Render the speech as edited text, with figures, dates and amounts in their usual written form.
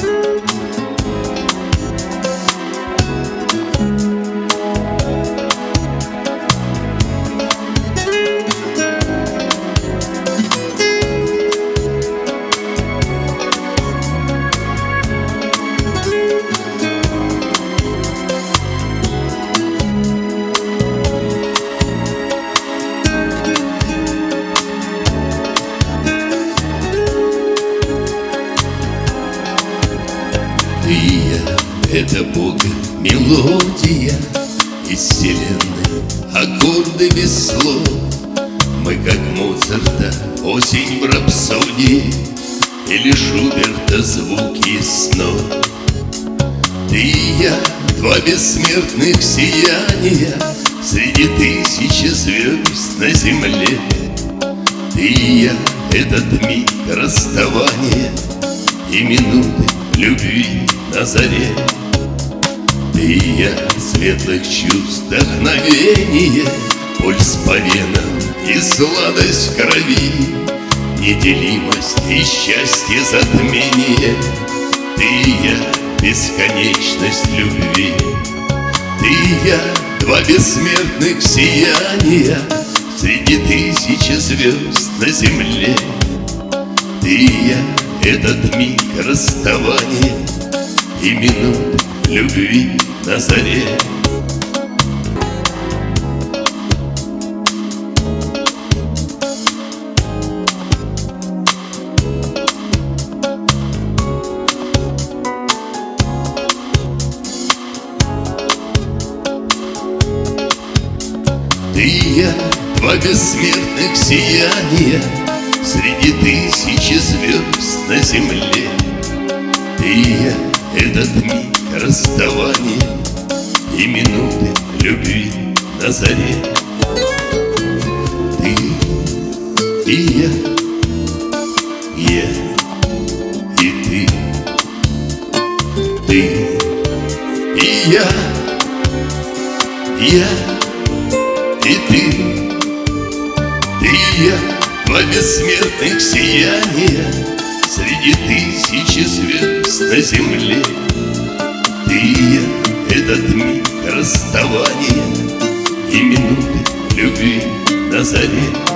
Ты и я — это Бога мелодия из вселенной, аккорды без слов. Мы, как Моцарта, осень в рапсодии, или Шуберта звуки снов. Ты и я — два бессмертных сияния среди тысячи звезд на земле. Ты и я — этот миг расставания и минуты любви на заре. Ты и я — светлых чувств вдохновение, пульс по венам и сладость в крови, неделимость и счастье затмение. Ты и я — бесконечность любви. Ты и я — два бессмертных сияния среди тысячи звезд на земле. Ты и я — этот миг расставания и минут любви на заре. Ты и я — два бессмертных сияния среди тысячи звезд на земле. Ты и я — этот миг расставания и минуты любви на заре. Ты и я и ты. Ты и я и ты. Ты и я — два бессмертных сияния среди тысячи звезд на земле. Ты и я — этот миг расставания и минуты любви на заре.